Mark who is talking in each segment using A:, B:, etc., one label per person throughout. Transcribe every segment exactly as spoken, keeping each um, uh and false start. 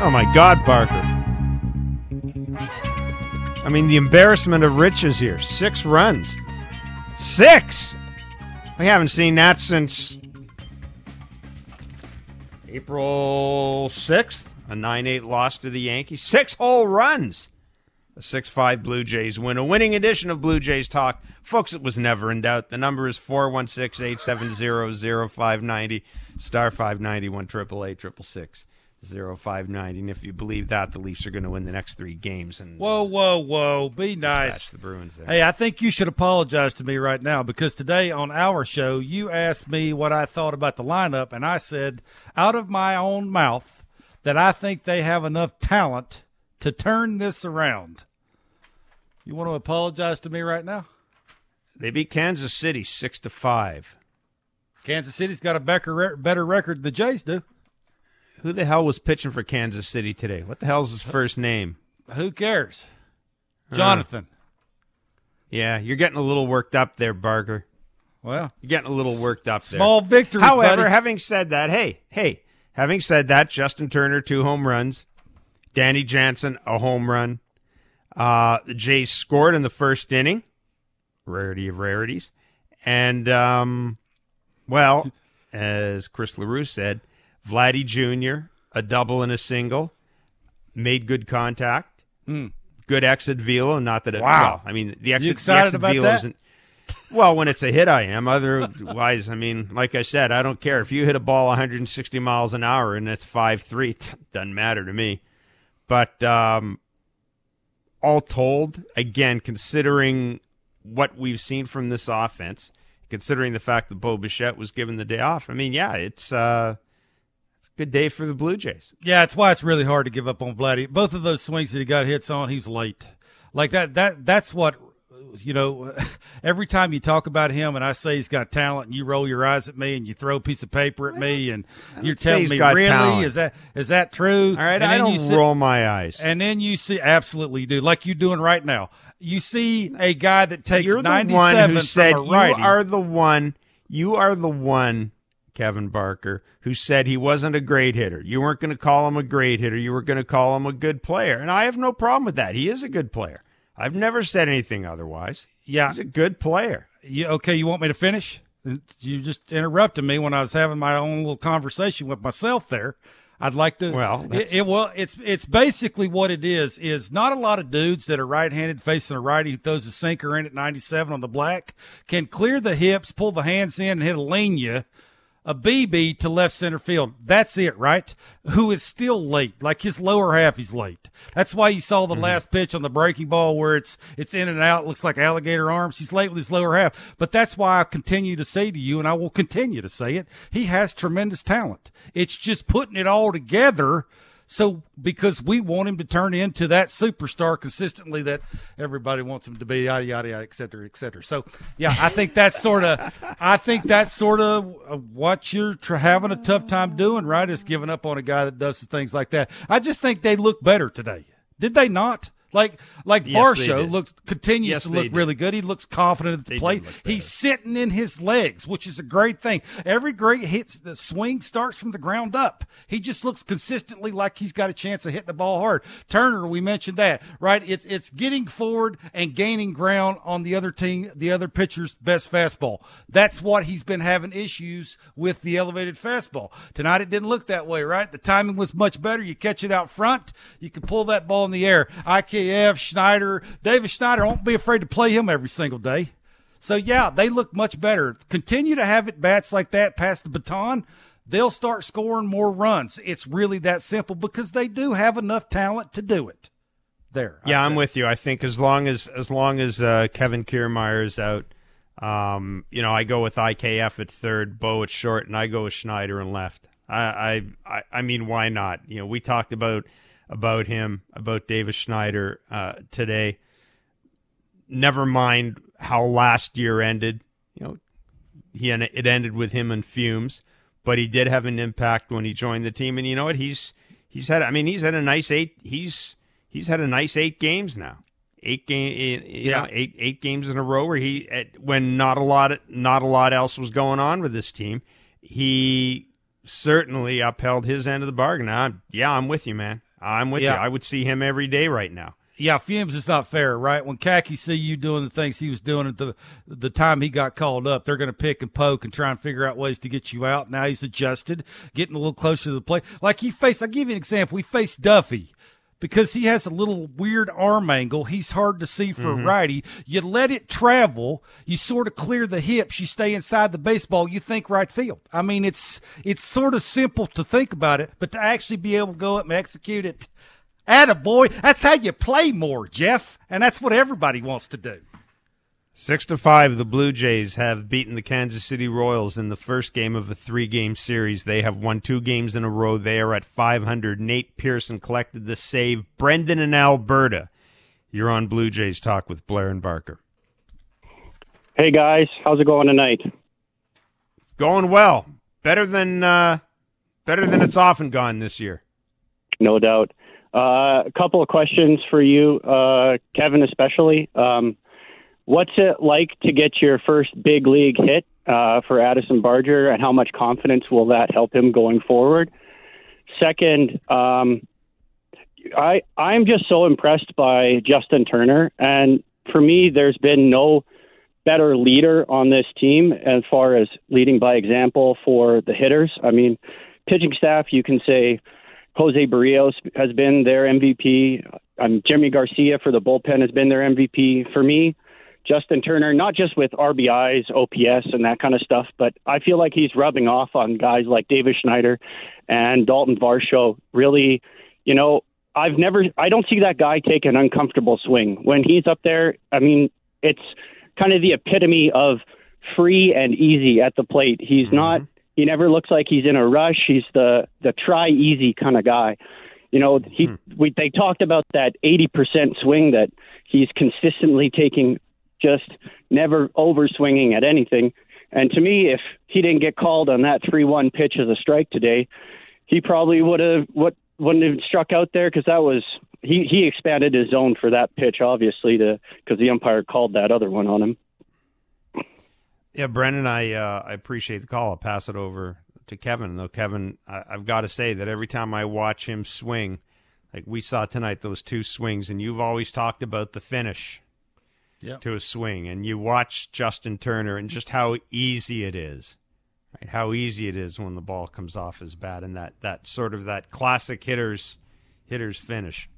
A: Oh, my God, Barker. I mean, the embarrassment of riches here. Six runs. Six! We haven't seen that since April sixth. A nine eight loss to the Yankees. Six whole runs. A six five Blue Jays win. A winning edition of Blue Jays Talk. Folks, it was never in doubt. The number is four one six, eight seven zero, zero five nine zero, star five ninety-one, eight eight eight, six six six, zero five nine zero. And if you believe that, the Leafs are going to win the next three games. And
B: Whoa, whoa, whoa. Be nice.
A: The Bruins there.
B: Hey, I think you should apologize to me right now because today on our show, you asked me what I thought about the lineup, and I said out of my own mouth that I think they have enough talent to turn this around. You want to apologize to me right now?
A: They beat Kansas City six to five.
B: Kansas City's got a better better record than the Jays do.
A: Who the hell was pitching for Kansas City today? What the hell's his first name?
B: Who cares? Jonathan.
A: Uh, yeah, you're getting a little worked up there, Barker.
B: Well,
A: you're getting a little worked up there.
B: Small victories,
A: However,
B: buddy.
A: having said that, hey, hey, having said that, Justin Turner, two home runs. Danny Jansen, a home run. Uh, the Jays scored in the first inning. Rarity of rarities. And, um, well, as Chris LaRue said, Vladdy Junior, a double and a single, made good contact.
B: Mm.
A: Good exit velo. Not that it,
B: wow.
A: Well, I mean, the exit,
B: you excited
A: the exit
B: about
A: velo
B: that?
A: isn't. Well, when it's a hit, I am. Otherwise, I mean, like I said, I don't care. If you hit a ball one hundred sixty miles an hour and it's five three, it doesn't matter to me. But um, all told, again, considering what we've seen from this offense, considering the fact that Bo Bichette was given the day off, I mean, yeah, it's uh, it's a good day for the Blue Jays.
B: Yeah, it's why it's really hard to give up on Vladdy. Both of those swings that he got hits on, he's late. Like that, that that's what, you know, every time you talk about him and I say he's got talent and you roll your eyes at me and you throw a piece of paper at me and you're telling me, really, talent. is that is that true?
A: All right,
B: and
A: I don't
B: you see,
A: roll my eyes.
B: And then you see, absolutely you do, like you're doing right now. You see a guy that takes
A: You're the
B: ninety-seven
A: one who
B: from
A: said,
B: a righty.
A: You are the one, you are the one, Kevin Barker, who said he wasn't a great hitter. You weren't going to call him a great hitter. You were going to call him a good player. And I have no problem with that. He is a good player. I've never said anything otherwise.
B: Yeah.
A: He's a good player.
B: You, okay, you want me to finish? You just interrupted me when I was having my own little conversation with myself there. I'd like to.
A: Well,
B: it, it, well, it's it's basically what it is. Is not a lot of dudes that are right-handed facing a righty who throws a sinker in at ninety-seven on the black can clear the hips, pull the hands in, and hit a linea, a B B to left center field. That's it, right? Who is still late? Like his lower half, he's late. That's why you saw the mm-hmm. last pitch on the breaking ball where it's it's in and out. It looks like alligator arms. He's late with his lower half. But that's why I continue to say to you, and I will continue to say it, he has tremendous talent. It's just putting it all together. So because we want him to turn into that superstar consistently that everybody wants him to be, yada, yada, yada, et cetera, et cetera. So, yeah, I think that's sort of I think that's sort of what you're tr- having a tough time doing, right, is giving up on a guy that does things like that. I just think they look better today. Did they not? Like like
A: yes,
B: Varsho looks continues
A: yes,
B: to look
A: did.
B: really good. He looks confident at the
A: they
B: plate. He's sitting in his legs, which is a great thing. Every great hits the swing starts from the ground up. He just looks consistently like he's got a chance of hitting the ball hard. Turner, we mentioned that, right? It's it's getting forward and gaining ground on the other team, the other pitcher's best fastball. That's what he's been having issues with, the elevated fastball. Tonight it didn't look that way, right? The timing was much better. You catch it out front, you can pull that ball in the air. I K F, Schneider, Davis Schneider, don't be afraid to play him every single day. So, yeah, they look much better. Continue to have at bats like that, pass the baton, they'll start scoring more runs. It's really that simple because they do have enough talent to do it. There.
A: Yeah, I'm with you. I think as long as as long as uh, Kevin Kiermaier is out, um, you know, I go with I K F at third, Bo at short, and I go with Schneider in left. I I I mean, why not? You know, we talked about about him, about Davis Schneider uh, today. Never mind how last year ended. You know, he it ended with him in fumes, but he did have an impact when he joined the team. And you know what? He's he's had. I mean, he's had a nice eight. He's he's had a nice eight games now. Eight game, you
B: yeah.
A: know, eight eight games in a row where he, when not a lot not a lot else was going on with this team, he certainly upheld his end of the bargain. Now, yeah, I'm with you, man. I'm with
B: Yeah.
A: you. I would see him every day right now.
B: Yeah, Fumes is not fair, right? When Kaki see you doing the things he was doing at the the time he got called up, they're going to pick and poke and try and figure out ways to get you out. Now he's adjusted, getting a little closer to the plate. Like he faced, I'll give you an example. We faced Duffy because he has a little weird arm angle. He's hard to see for
A: Mm-hmm.
B: a righty. You let it travel. You sort of clear the hips. You stay inside the baseball. You think right field. I mean, it's it's sort of simple to think about it, but to actually be able to go up and execute it, attaboy, that's how you play more, Jeff, and that's what everybody wants to do.
A: Six to five, the Blue Jays have beaten the Kansas City Royals in the first game of a three-game series. They have won two games in a row. They are at five hundred. Nate Pearson collected the save. Brendan in Alberta, you're on Blue Jays Talk with Blair and Barker.
C: Hey, guys. How's it going tonight?
A: Going well. Better than uh, better than it's often gone this year.
C: No doubt. Uh, a couple of questions for you, uh, Kevin, especially. Um, what's it like to get your first big league hit uh, for Addison Barger, and how much confidence will that help him going forward? Second, um, I I'm just so impressed by Justin Turner, and for me, there's been no better leader on this team as far as leading by example for the hitters. I mean, pitching staff, you can say Jose Barrios has been their M V P. Um, Jimmy Garcia for the bullpen has been their M V P. For me, Justin Turner, not just with R B Is, O P S, and that kind of stuff, but I feel like he's rubbing off on guys like Davis Schneider and Dalton Varsho. Really, you know, I've never, I don't see that guy take an uncomfortable swing. When he's up there, I mean, it's kind of the epitome of free and easy at the plate. He's mm-hmm. not, he never looks like he's in a rush. He's the, the try easy kind of guy. You know, he, hmm. we, they talked about that eighty percent swing that he's consistently taking, just never over swinging at anything. And to me, if he didn't get called on that three one pitch as a strike today, he probably would have, what wouldn't have struck out there. Cause that was, he, he expanded his zone for that pitch, obviously, to, cause the umpire called that other one on him.
A: Yeah, Brendan, I uh, I appreciate the call. I'll pass it over to Kevin. Though, Kevin, I, I've got to say that every time I watch him swing, like we saw tonight, those two swings, and you've always talked about the finish yep. to a swing, and you watch Justin Turner and just how easy it is, right? How easy it is when the ball comes off his bat, and that, that sort of that classic hitter's hitter's finish.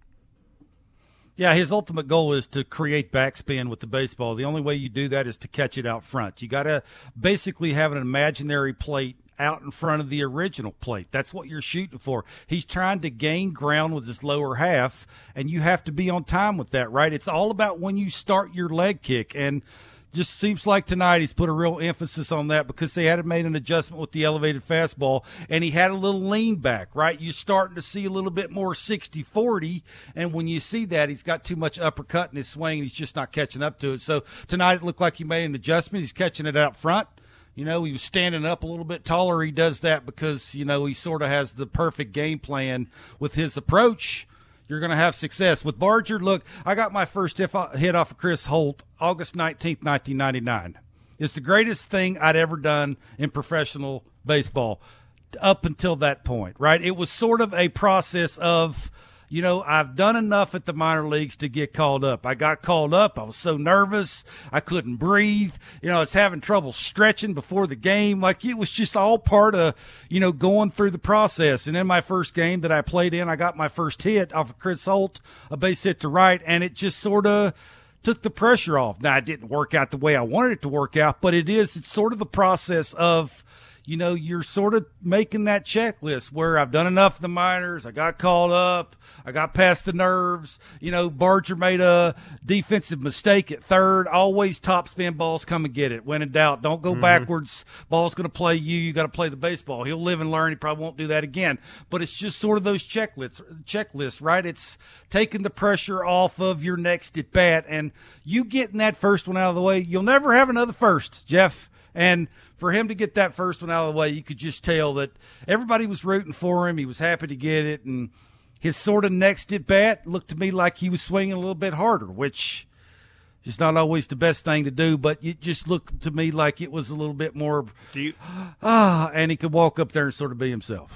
B: Yeah, his ultimate goal is to create backspin with the baseball. The only way you do that is to catch it out front. You got to basically have an imaginary plate out in front of the original plate. That's what you're shooting for. He's trying to gain ground with his lower half, and you have to be on time with that, right? It's all about when you start your leg kick, and just seems like tonight he's put a real emphasis on that because they had made an adjustment with the elevated fastball, and he had a little lean back, right? You're starting to see a little bit more sixty forty, and when you see that, he's got too much uppercut in his swing, and he's just not catching up to it. So tonight it looked like he made an adjustment. He's catching it out front. You know, he was standing up a little bit taller. He does that because, you know, he sort of has the perfect game plan with his approach. You're going to have success. With Barger, look, I got my first hit off of Chris Holt August nineteenth, nineteen ninety-nine. It's the greatest thing I'd ever done in professional baseball up until that point, right? It was sort of a process of, you know, I've done enough at the minor leagues to get called up. I got called up. I was so nervous. I couldn't breathe. You know, I was having trouble stretching before the game. Like, it was just all part of, you know, going through the process. And in my first game that I played in, I got my first hit off of Chris Holt, a base hit to right, and it just sort of took the pressure off. Now, it didn't work out the way I wanted it to work out, but it is, it's sort of the process of, you know, you're sort of making that checklist where I've done enough in the minors. I got called up. I got past the nerves. You know, Barger made a defensive mistake at third. Always top spin balls, come and get it. When in doubt, don't go mm-hmm. backwards. Ball's going to play you. You got to play the baseball. He'll live and learn. He probably won't do that again. But it's just sort of those checklists, checklists, right? It's taking the pressure off of your next at bat. And you getting that first one out of the way, you'll never have another first, Jeff. And for him to get that first one out of the way, you could just tell that everybody was rooting for him. He was happy to get it. And his sort of next at bat looked to me like he was swinging a little bit harder, which is not always the best thing to do, but it just looked to me like it was a little bit more,
A: do you,
B: ah, and he could walk up there and sort of be himself.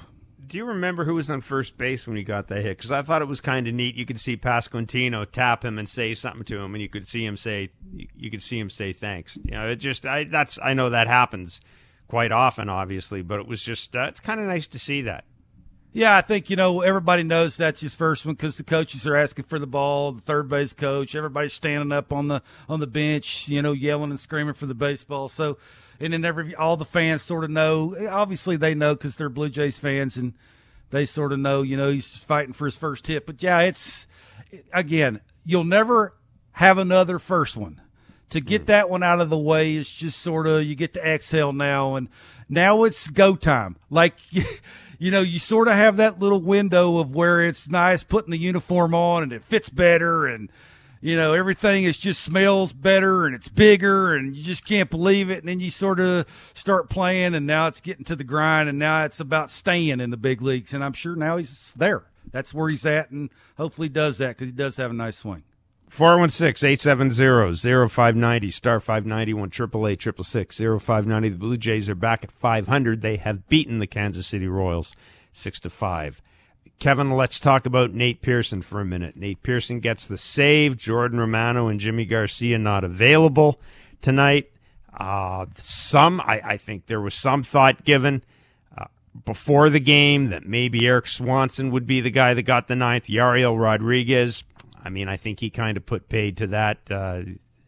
A: do you remember who was on first base when he got that hit? Because I thought it was kind of neat. You could see Pasquantino tap him and say something to him, and you could see him say, you could see him say thanks. You know, it just, I that's, I know that happens quite often, obviously, but it was just, uh, it's kind of nice to see that.
B: Yeah, I think, you know, everybody knows that's his first one because the coaches are asking for the ball, the third base coach, everybody's standing up on the on the bench, you know, yelling and screaming for the baseball. So, and then every all the fans sort of know. Obviously, they know because they're Blue Jays fans, and they sort of know, you know, he's fighting for his first hit. But, yeah, it's, again, you'll never have another first one. To get mm. that one out of the way is just sort of, you get to exhale now, and now it's go time. Like, you know, you sort of have that little window of where it's nice putting the uniform on and it fits better, and, you know, everything is just smells better and it's bigger and you just can't believe it. And then you sort of start playing, and now it's getting to the grind, and now it's about staying in the big leagues. And I'm sure now he's there. That's where he's at, and hopefully he does that because he does have a nice swing.
A: four one six, eight seven zero, zero five nine zero, star five ninety-one, triple eight, triple six, zero five ninety. The Blue Jays are back at five hundred. They have beaten the Kansas City Royals six to five. Kevin, let's talk about Nate Pearson for a minute. Nate Pearson gets the save. Jordan Romano and Jimmy Garcia not available tonight. Uh, some, I, I think there was some thought given uh, before the game that maybe Eric Swanson would be the guy that got the ninth. Yariel Rodriguez, I mean, I think he kind of put paid to that uh,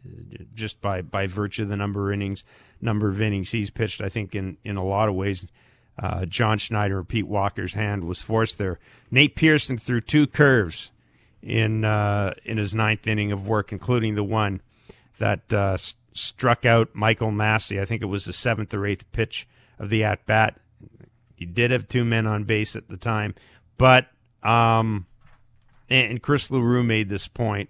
A: just by, by virtue of the number of innings, number of innings he's pitched. I think in, in a lot of ways, uh, John Schneider or Pete Walker's hand was forced there. Nate Pearson threw two curves in uh, in his ninth inning of work, including the one that uh, st- struck out Michael Massey. I think it was the seventh or eighth pitch of the at-bat. He did have two men on base at the time, but um, and Chris LaRue made this point.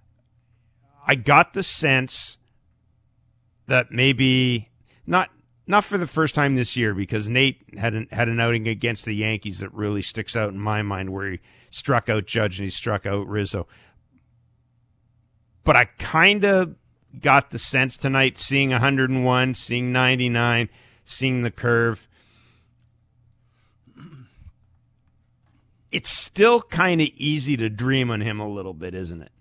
A: I got the sense that maybe not not for the first time this year, because Nate had an, had an outing against the Yankees that really sticks out in my mind, where he struck out Judge and he struck out Rizzo. But I kind of got the sense tonight, seeing one hundred one, seeing ninety-nine, seeing the curve, it's still kind of easy to dream on him a little bit, isn't it?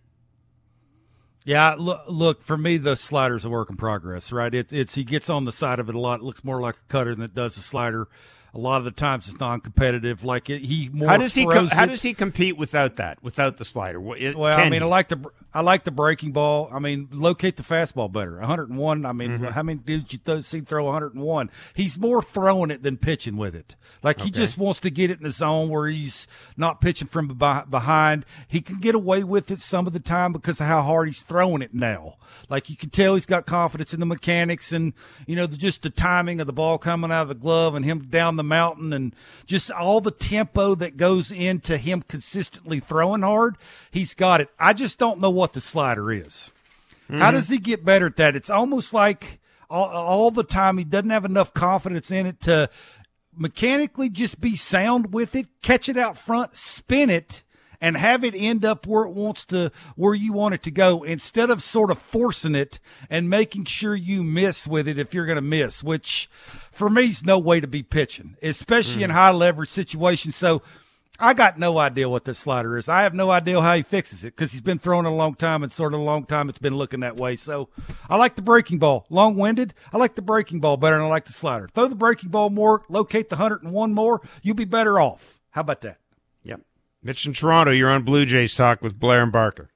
B: Yeah, look, look, for me, the slider's a work in progress, right? It, it's he gets on the side of it a lot. It looks more like a cutter than it does a slider. A lot of the times it's non-competitive. Like it, he more
A: how does he com- how
B: it.
A: does he compete without that? Without the slider? It,
B: well, I mean, I like the I like the breaking ball. I mean, locate the fastball better. one hundred one. I mean, mm-hmm. how many did you th- see throw one hundred one? He's more throwing it than pitching with it. Like he okay. just wants to get it in the zone where he's not pitching from behind. He can get away with it some of the time because of how hard he's throwing it now. Like you can tell he's got confidence in the mechanics and, you know, the, just the timing of the ball coming out of the glove and him down the mountain and just all the tempo that goes into him consistently throwing hard. He's got it. I just don't know what the slider is. Mm-hmm. How does he get better at that? It's almost like all, all the time he doesn't have enough confidence in it to mechanically just be sound with it, catch it out front, spin it, and have it end up where it wants to, where you want it to go, instead of sort of forcing it and making sure you miss with it if you're going to miss, which for me is no way to be pitching, especially mm. in high leverage situations. So I got no idea what this slider is. I have no idea how he fixes it because he's been throwing it a long time, and sort of a long time it's been looking that way. So I like the breaking ball. Long-winded, I like the breaking ball better than I like the slider. Throw the breaking ball more, locate the one hundred one more, you'll be better off. How about that?
A: Yep. Mitch in Toronto, you're on Blue Jays Talk with Blair and Barker.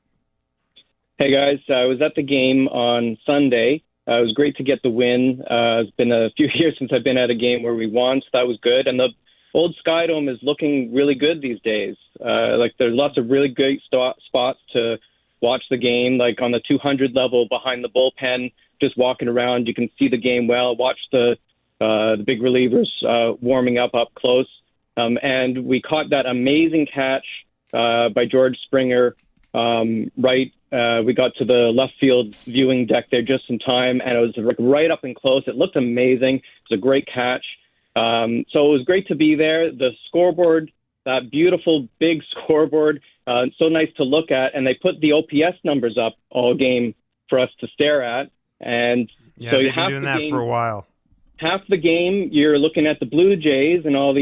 D: Hey, guys. Uh, I was at the game on Sunday. Uh, it was great to get the win. Uh, it's been a few years since I've been at a game where we won, so that was good. And the old Sky Dome is looking really good these days. Uh, like there's lots of really great st- spots to watch the game, like on the two hundred level behind the bullpen, just walking around. You can see the game well, watch the uh, the big relievers uh, warming up up close. Um, and we caught that amazing catch uh, by George Springer. Um, right, uh, we got to the left field viewing deck there just in time, and it was like right up and close. It looked amazing. It was a great catch. Um, so it was great to be there. The scoreboard, that beautiful big scoreboard, uh, so nice to look at. And they put the O P S numbers up all game for us to stare at. And
A: yeah,
D: so
A: they've
D: you
A: been
D: have
A: doing
D: the
A: that
D: game,
A: for a while.
D: Half the game, you're looking at the Blue Jays and all these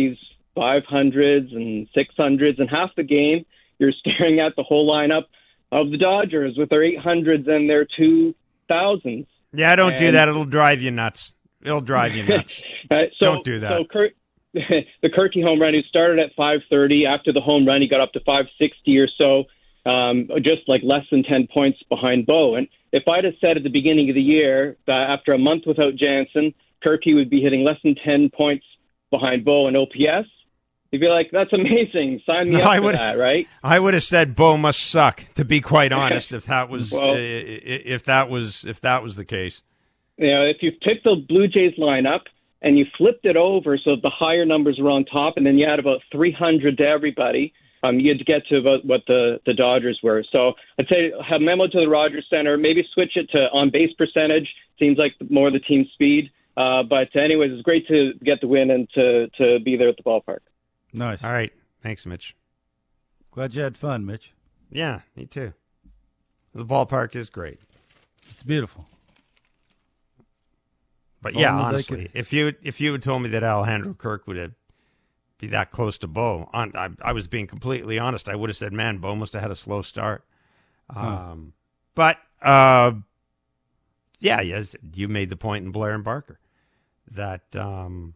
D: five hundreds and six hundreds, and half the game you're staring at the whole lineup of the Dodgers with their eight hundreds and their two thousands.
A: Yeah, don't
D: and,
A: do that. It'll drive you nuts. It'll drive you nuts.
D: uh, so,
A: don't do that.
D: So Kurt, the Kirky home run, he started at five thirty. After the home run, he got up to five sixty or so, um, just like less than ten points behind Bo. And if I'd have said at the beginning of the year that after a month without Jansen, Kirky would be hitting less than ten points behind Bo in O P S, you'd be like, that's amazing. Sign me
A: no,
D: up
A: I
D: for
A: would,
D: that, right?
A: I would have said Bo must suck, to be quite honest, if that was
D: well,
A: uh, if that was if that was the case.
D: You know, if you picked the Blue Jays lineup and you flipped it over so the higher numbers were on top, and then you add about three hundred to everybody, um, you'd get to about what the, the Dodgers were. So I'd say have memo to the Rogers Center, maybe switch it to on-base percentage. Seems like more the team speed. Uh, but anyways, it's great to get the win and to, to be there at the ballpark.
B: Nice.
A: All right. Thanks, Mitch.
B: Glad you had fun, Mitch.
A: Yeah, me too. The ballpark is great.
B: It's beautiful.
A: But
B: If
A: yeah,
B: only they
A: honestly,
B: could-
A: if you if you had told me that Alejandro Kirk would have be that close to Bo, on, I, I was being completely honest. I would have said, man, Bo must have had a slow start. Um, But uh, yeah, yes, you made the point in Blair and Barker that um,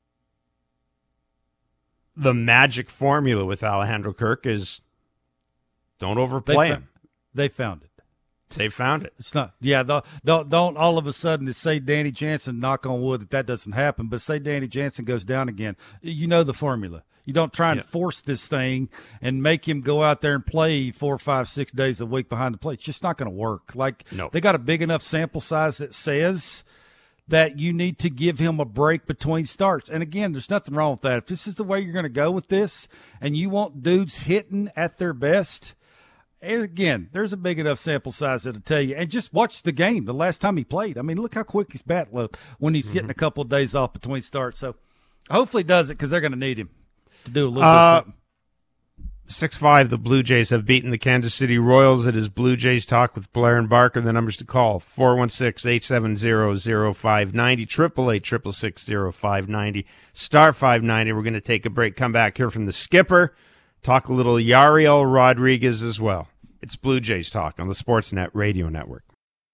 A: the magic formula with Alejandro Kirk is don't overplay
B: They
A: him.
B: They found it.
A: They found it.
B: It's not. Yeah, don't, don't don't all of a sudden to say Danny Jansen, knock on wood, that that doesn't happen. But say Danny Jansen goes down again, you know the formula. You don't try and
A: Yeah.
B: force this thing and make him go out there and play four, five, six days a week behind the plate. It's just not going to work. Like
A: No.
B: they got a big enough sample size that says that you need to give him a break between starts. And again, there's nothing wrong with that. If this is the way you're going to go with this, and you want dudes hitting at their best. And again, there's a big enough sample size that'll tell you. And just watch the game the last time he played. I mean, look how quick his bat looked when he's
A: Mm-hmm.
B: getting a couple of days off between starts. So hopefully he does it because they're going to need him to do a little
A: Uh,
B: bit of something.
A: six five, the Blue Jays have beaten the Kansas City Royals. It is Blue Jays Talk with Blair and Barker. The numbers to call, four one six, eight seven zero, zero five nine zero, triple eight, triple six, zero five nine zero, star five ninety. We're going to take a break, come back here from the skipper, talk a little Yariel Rodriguez as well. It's Blue Jays Talk on the Sportsnet Radio Network.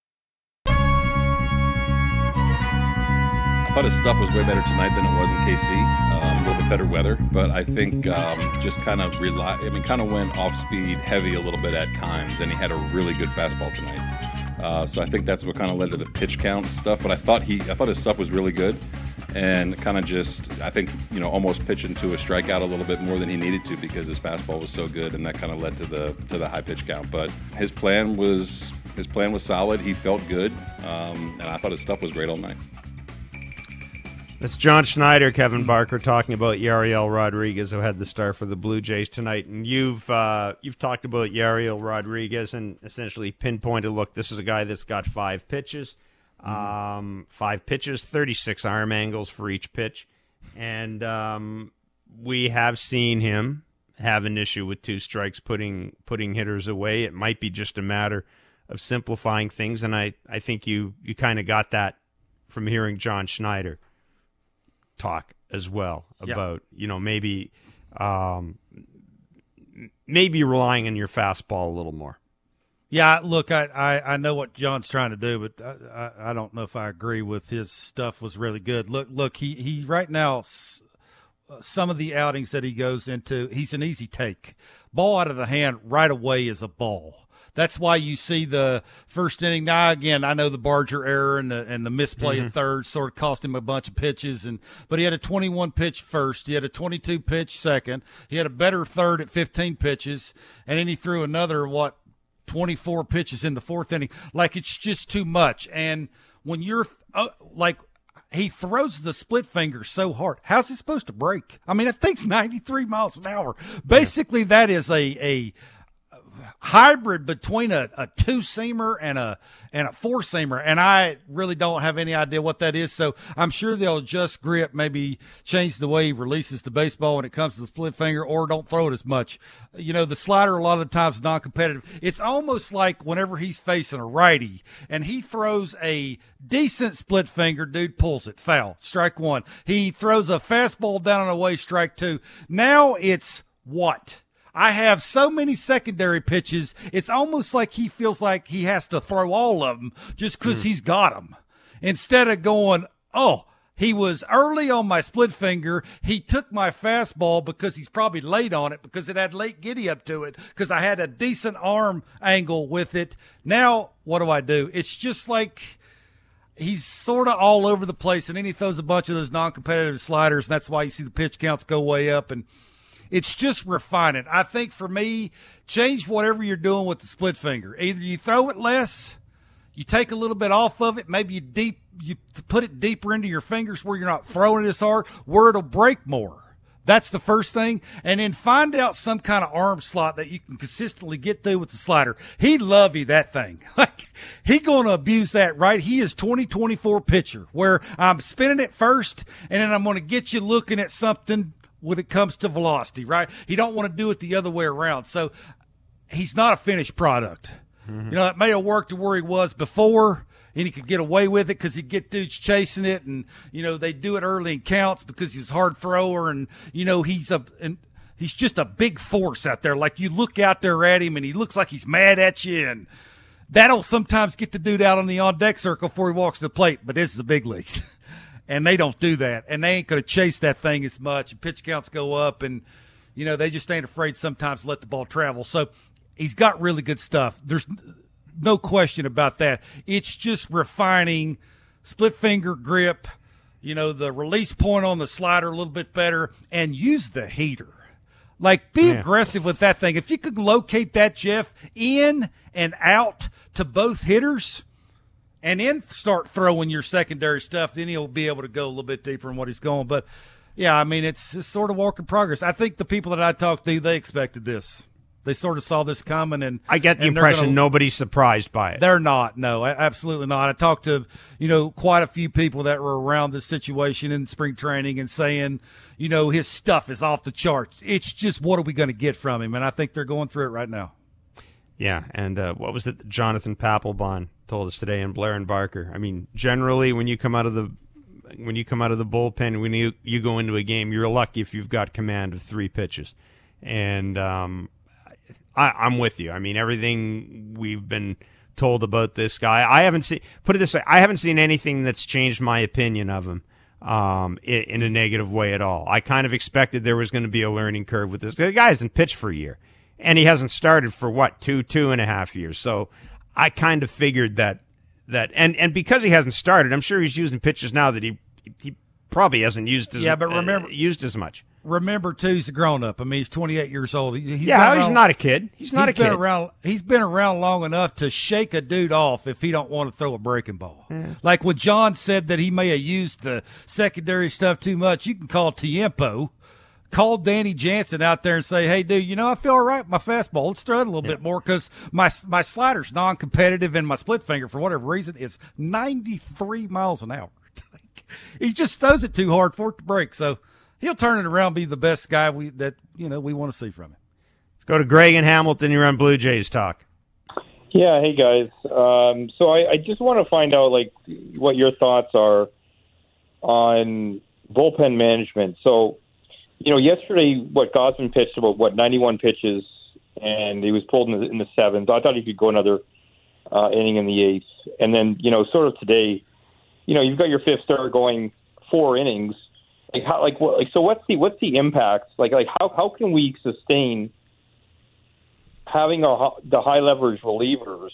E: I thought his stuff was way better tonight than it was in K C. Um, a little bit better weather, but I think um, just kind of rely. I mean, kind of went off speed heavy a little bit at times, and he had a really good fastball tonight. Uh, so I think that's what kind of led to the pitch count stuff. But I thought he, I thought his stuff was really good, and kind of just, I think, you know, almost pitching to a strikeout a little bit more than he needed to because his fastball was so good, and that kind of led to the to the high pitch count. But his plan was his plan was solid. He felt good, um, and I thought his stuff was great all night.
A: That's John Schneider, Kevin Barker, talking about Yariel Rodriguez, who had the start for the Blue Jays tonight. And you've uh, you've talked about Yariel Rodriguez and essentially pinpointed, look, this is a guy that's got five pitches, um, five pitches, thirty-six arm angles for each pitch. And um, we have seen him have an issue with two strikes, putting putting hitters away. It might be just a matter of simplifying things, and I, I think you, you kind of got that from hearing John Schneider talk as well about, yeah. you know, maybe um, maybe relying on your fastball a little more.
B: Yeah, look, I, I, I know what John's trying to do, but I, I, I don't know if I agree with his stuff was really good. Look, look, he, he right now, some of the outings that he goes into, he's an easy take. Ball out of the hand right away is a ball. That's why you see the first inning. Now, again, I know the Barger error and the and the misplay
A: mm-hmm.
B: at third sort of cost him a bunch of pitches. And but he had a twenty-one pitch first. He had a twenty-two pitch second. He had a better third at fifteen pitches. And then he threw another, what, twenty-four pitches in the fourth inning. Like, it's just too much. And when you're uh, like, he throws the split finger so hard. How's it supposed to break? I mean, that thing's ninety-three miles an hour. Basically, yeah. that is a a – hybrid between a, a two-seamer and a and a four-seamer, and I really don't have any idea what that is. So I'm sure they'll adjust grip, maybe change the way he releases the baseball when it comes to the split finger, or don't throw it as much. You know, the slider a lot of the times is non-competitive. It's almost like whenever he's facing a righty and he throws a decent split finger, dude pulls it, foul, strike one. He throws a fastball down and away, strike two. Now it's what? I have so many secondary pitches, it's almost like he feels like he has to throw all of them just because mm. he's got them. Instead of going, oh, he was early on my split finger. He took my fastball because he's probably late on it because it had late giddy up to it because I had a decent arm angle with it. Now, what do I do? It's just like he's sort of all over the place, and then he throws a bunch of those non-competitive sliders, and that's why you see the pitch counts go way up, and it's just refining. I think for me, change whatever you're doing with the split finger. Either you throw it less, you take a little bit off of it, maybe you deep you put it deeper into your fingers where you're not throwing it as hard, where it'll break more. That's the first thing. And then find out some kind of arm slot that you can consistently get through with the slider. He'd love you that thing. Like, he going to abuse that, right? He is twenty twenty-four pitcher where I'm spinning it first, and then I'm going to get you looking at something when it comes to velocity, right? He don't want to do it the other way around. So he's not a finished product. Mm-hmm. You know, it may have worked to where he was before, and he could get away with it because he'd get dudes chasing it, and, you know, they do it early in counts because he's a hard thrower, and, you know, he's a and he's just a big force out there. Like, you look out there at him, and he looks like he's mad at you, and that'll sometimes get the dude out on the on-deck circle before he walks to the plate, but this is the big leagues. And they don't do that, and they ain't going to chase that thing as much. And pitch counts go up, and, you know, they just ain't afraid sometimes to let the ball travel. So he's got really good stuff. There's no question about that. It's just refining split finger grip, you know, the release point on the slider a little bit better, and use the heater. Like, be yeah. aggressive with that thing. If you could locate that, Jeff, in and out to both hitters, and then start throwing your secondary stuff, then he'll be able to go a little bit deeper in what he's going. But, yeah, I mean, it's, it's sort of work in progress. I think the people that I talked to, they expected this. They sort of saw this coming. and
A: I get the impression gonna, nobody's surprised by it.
B: They're not. No, absolutely not. I talked to, you know, quite a few people that were around this situation in spring training and saying, you know, his stuff is off the charts. It's just, what are we going to get from him? And I think they're going through it right now.
A: Yeah, and uh, what was it that Jonathan Papelbon told us today in Blair and Barker? I mean, generally, when you come out of the when you come out of the bullpen, when you you go into a game, you're lucky if you've got command of three pitches. And um, I, I'm with you. I mean, everything we've been told about this guy, I haven't seen. Put it this way, I haven't seen anything that's changed my opinion of him um, in, in a negative way at all. I kind of expected there was going to be a learning curve with this. The guy hasn't pitched for a year. And he hasn't started for, what, two, two and a half years. So I kind of figured that, that and, and because he hasn't started, I'm sure he's using pitches now that he he probably hasn't used as,
B: yeah, but remember,
A: uh, used as much.
B: Remember, too, he's a grown-up. I mean, he's twenty-eight years old. He's
A: yeah, he's around, not a kid. He's not
B: he's
A: a kid.
B: Been around, he's been around long enough to shake a dude off if he don't want to throw a breaking ball. Yeah. Like when John said that he may have used the secondary stuff too much, you can call Tiempo. Call Danny Jansen out there and say, hey, dude, you know, I feel all right with my fastball. Let's throw it a little yeah. bit more because my my slider's non-competitive and my split finger, for whatever reason, is ninety-three miles an hour. He just throws it too hard for it to break. So he'll turn it around, be the best guy we that, you know, we want to see from him.
A: Let's go to Greg in Hamilton. You're on Blue Jays Talk.
F: Yeah, hey, guys. Um, so I, I just want to find out, like, what your thoughts are on bullpen management. So, you know, yesterday, what, Gausman pitched about, what, ninety-one pitches, and he was pulled in the, in the seventh. I thought he could go another uh, inning in the eighth. And then, you know, sort of today, you know, you've got your fifth starter going four innings. Like, how, like, what, like, so what's the what's the impact? Like, like how how can we sustain having a, the high leverage relievers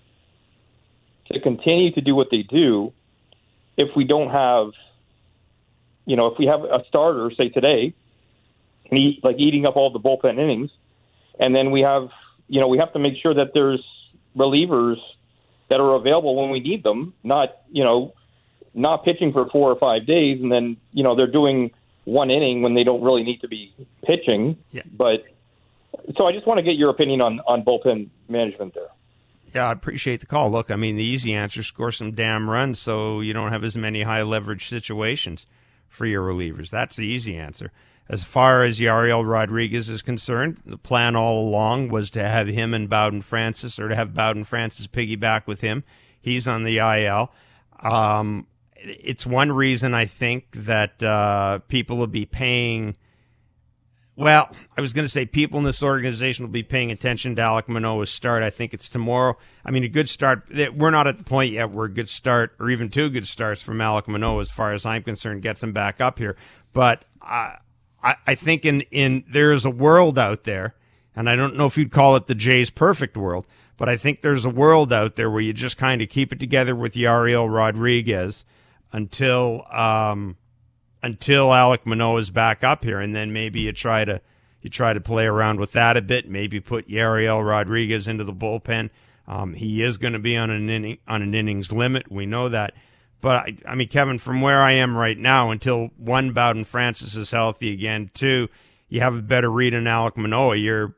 F: to continue to do what they do if we don't have, you know, if we have a starter, say today, and eat, like eating up all the bullpen innings, and then we have, you know, we have to make sure that there's relievers that are available when we need them, not, you know, not pitching for four or five days, and then, you know, they're doing one inning when they don't really need to be pitching.
A: Yeah.
F: But, so I just want to get your opinion on, on bullpen management there.
A: Yeah, I appreciate the call. Look, I mean, the easy answer, score some damn runs so you don't have as many high-leverage situations for your relievers. That's the easy answer. As far as Yariel Rodriguez is concerned, the plan all along was to have him and Bowden Francis, or to have Bowden Francis piggyback with him. He's on the I L. Um, it's one reason I think that uh, people will be paying... Well, I was going to say people in this organization will be paying attention to Alek Manoah's start. I think it's tomorrow. I mean, a good start. We're not at the point yet where a good start, or even two good starts from Alek Manoah, as far as I'm concerned, gets him back up here. But I, I, I think in, in there is a world out there, and I don't know if you'd call it the Jays' perfect world, but I think there's a world out there where you just kind of keep it together with Yariel Rodriguez until um, until Alek Manoah is back up here, and then maybe you try to you try to play around with that a bit. Maybe put Yariel Rodriguez into the bullpen. Um, he is going to be on an inning, on an innings limit. We know that. But, I, I mean, Kevin, from where I am right now, until one, Bowden Francis is healthy again, two, you have a better read on Alek Manoah, you're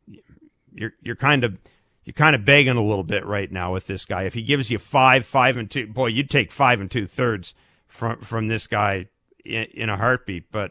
A: you're you're kind of you're kind of begging a little bit right now with this guy. If he gives you five, five and two, boy, you'd take five and two thirds from from this guy in, in a heartbeat. But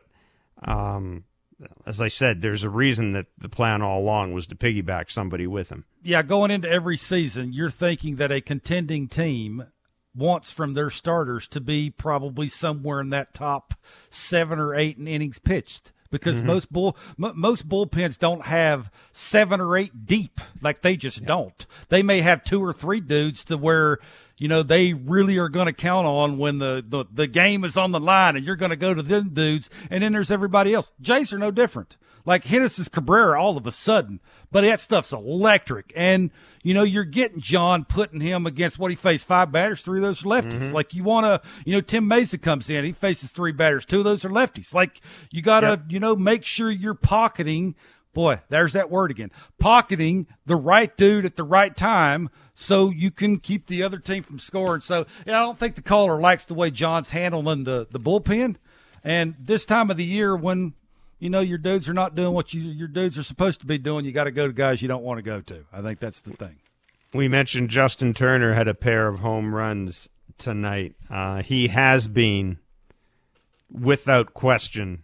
A: um, as I said, there's a reason that the plan all along was to piggyback somebody with him.
B: Yeah, going into every season, you're thinking that a contending team wants from their starters to be probably somewhere in that top seven or eight in innings pitched, because mm-hmm. most bull m- most bullpens don't have seven or eight deep. Like, they just yeah. don't. They may have two or three dudes to where, you know, they really are going to count on when the, the, the game is on the line, and you're going to go to them dudes, and then there's everybody else. Jays are no different. Like, Genesis Cabrera all of a sudden, but that stuff's electric. And, you know, you're getting John, putting him against what he faced, five batters, three of those are lefties. Mm-hmm. Like, you want to, you know, Tim Mesa comes in, he faces three batters, two of those are lefties. Like, you got to, yep. you know, make sure you're pocketing, boy, there's that word again, pocketing the right dude at the right time so you can keep the other team from scoring. So, yeah, I don't think the caller likes the way John's handling the, the bullpen. And this time of the year when, you know, your dudes are not doing what you, your dudes are supposed to be doing, you got to go to guys you don't want to go to. I think that's the thing.
A: We mentioned Justin Turner had a pair of home runs tonight. Uh, he has been, without question,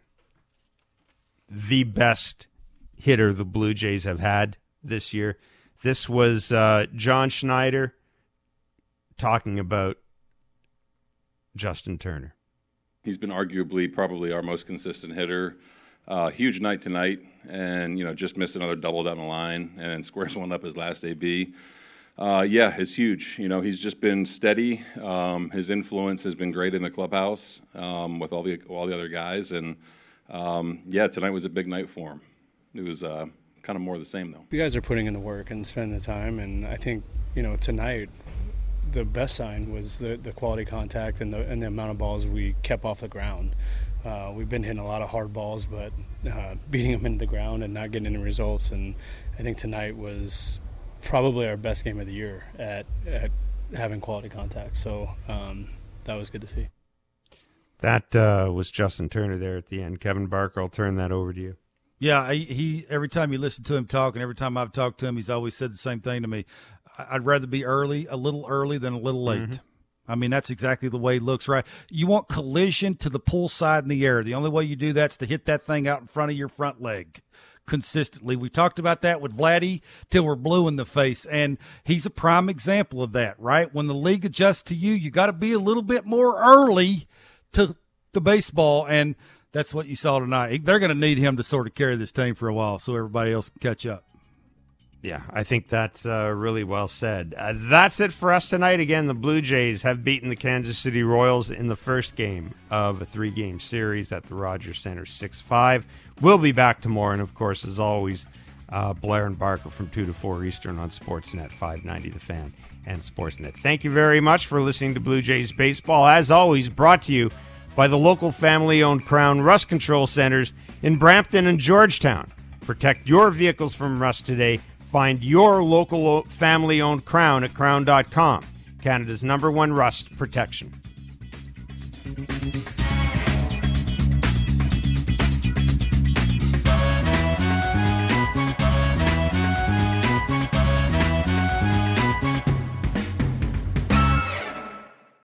A: the best hitter the Blue Jays have had this year. This was uh, John Schneider talking about Justin Turner.
E: He's been arguably probably our most consistent hitter. Uh, huge night tonight, and, you know, just missed another double down the line and squares one up his last A B. Uh, yeah, it's huge. You know, he's just been steady. Um, his influence has been great in the clubhouse um, with all the all the other guys, and um, yeah, tonight was a big night for him. It was uh, kind of more of the same, though.
G: You guys are putting in the work and spending the time, and I think, you know, tonight the best sign was the, the quality contact and the and the amount of balls we kept off the ground. Uh, we've been hitting a lot of hard balls, but uh, beating them into the ground and not getting any results. And I think tonight was probably our best game of the year at, at having quality contact. So um, that was good to see.
A: That uh, was Justin Turner there at the end. Kevin Barker, I'll turn that over to you.
B: Yeah, he, he every time you listen to him talk, and every time I've talked to him, he's always said the same thing to me. I'd rather be early, a little early than a little late. Mm-hmm. I mean, that's exactly the way it looks, right? You want collision to the pull side in the air. The only way you do that is to hit that thing out in front of your front leg consistently. We talked about that with Vladdy till we're blue in the face, and he's a prime example of that, right? When the league adjusts to you, you got to be a little bit more early to the baseball, and that's what you saw tonight. They're going to need him to sort of carry this team for a while so everybody else can catch up.
A: Yeah, I think that's uh, really well said. Uh, that's it for us tonight. Again, the Blue Jays have beaten the Kansas City Royals in the first game of a three-game series at the Rogers Center, six five. We'll be back tomorrow, and, of course, as always, uh, Blair and Barker from two to four Eastern on Sportsnet five ninety The Fan and Sportsnet. Thank you very much for listening to Blue Jays Baseball. As always, brought to you by the local family-owned Crown Rust Control Centers in Brampton and Georgetown. Protect your vehicles from rust today. Find your local family-owned Crown at crown dot com, Canada's number one rust protection.